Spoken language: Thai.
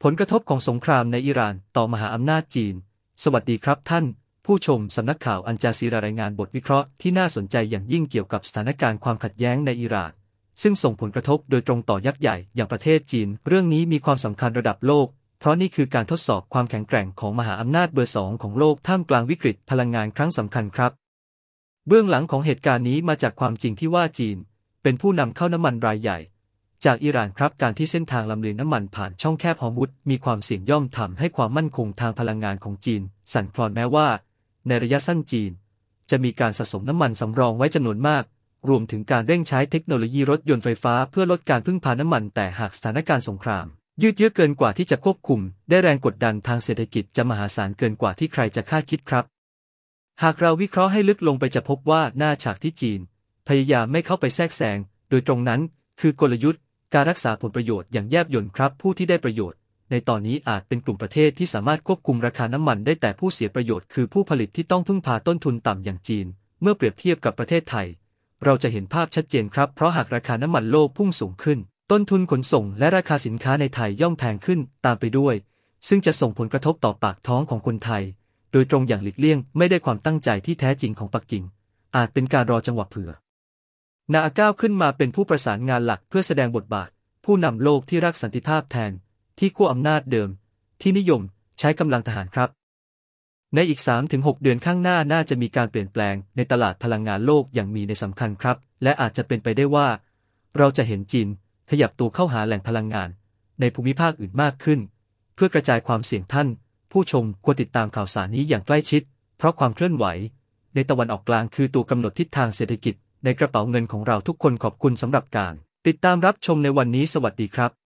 ผลกระทบของสงครามในอิหร่านต่อมหาอำนาจจีนสวัสดีครับท่านผู้ชมสำนักข่าวอัลจาซีรารายงานบทวิเคราะห์ที่น่าสนใจอย่างยิ่งเกี่ยวกับสถานการณ์ความขัดแย้งในอิหร่านซึ่งส่งผลกระทบโดยตรงต่อยักษ์ใหญ่อย่างประเทศจีนเรื่องนี้มีความสำคัญระดับโลกเพราะนี่คือการทดสอบความแข็งแกร่งของมหาอำนาจเบอร์ 2ของโลกท่ามกลางวิกฤตพลังงานครั้งสำคัญครับเบื้องหลังของเหตุการณ์นี้มาจากความจริงที่ว่าจีนเป็นผู้นำเข้าน้ำมันรายใหญ่จากอิหร่านครับการที่เส้นทางลำเลียงน้ำมันผ่านช่องแคบฮอร์มุซมีความเสี่ยงย่อมทำให้ความมั่นคงทางพลังงานของจีนสั่นคลอนแม้ว่าในระยะสั้นจีนจะมีการสะสมน้ำมันสำรองไว้จำนวนมากรวมถึงการเร่งใช้เทคโนโลยีรถยนต์ไฟฟ้าเพื่อลดการพึ่งพาน้ำมันแต่หากสถานการณ์สงครามยืดเยื้อเกินกว่าที่จะควบคุมได้แรงกดดันทางเศรษฐกิจจะมหาศาลเกินกว่าที่ใครจะคาดคิดครับหากเราวิเคราะห์ให้ลึกลงไปจะพบว่าหน้าฉากที่จีนพยายามไม่เข้าไปแทรกแซงโดยตรงนั้นคือกลยุทธ์การรักษาผลประโยชน์อย่างแยบยลครับผู้ที่ได้ประโยชน์ในตอนนี้อาจเป็นกลุ่มประเทศที่สามารถควบคุมราคาน้ำมันได้แต่ผู้เสียประโยชน์คือผู้ผลิตที่ต้องพึ่งพาต้นทุนต่ำอย่างจีนเมื่อเปรียบเทียบกับประเทศไทยเราจะเห็นภาพชัดเจนครับเพราะหากราคาน้ำมันโลกพุ่งสูงขึ้นต้นทุนขนส่งและราคาสินค้าในไทยย่อมแพงขึ้นตามไปด้วยซึ่งจะส่งผลกระทบต่อปากท้องของคนไทยโดยตรงอย่างหลีกเลี่ยงไม่ได้ความตั้งใจที่แท้จริงของปักกิ่งอาจเป็นการรอจังหวะเผื่อนาอาก้าวขึ้นมาเป็นผู้ประสานงานหลักเพื่อแสดงบทบาทผู้นำโลกที่รักสันติภาพแทนที่ขั้วอำนาจเดิมที่นิยมใช้กำลังทหารครับในอีก 3-6 เดือนข้างหน้าน่าจะมีการเปลี่ยนแปลงในตลาดพลังงานโลกอย่างมีนัยสำคัญครับและอาจจะเป็นไปได้ว่าเราจะเห็นจีนขยับตัวเข้าหาแหล่งพลังงานในภูมิภาคอื่นมากขึ้นเพื่อกระจายความเสี่ยงท่านผู้ชมควรติดตามข่าวสารนี้อย่างใกล้ชิดเพราะความเคลื่อนไหวในตะวันออกกลางคือตัวกำหนดทิศทางเศรษฐกิจในกระเป๋าเงินของเราทุกคนขอบคุณสำหรับการติดตามรับชมในวันนี้สวัสดีครับ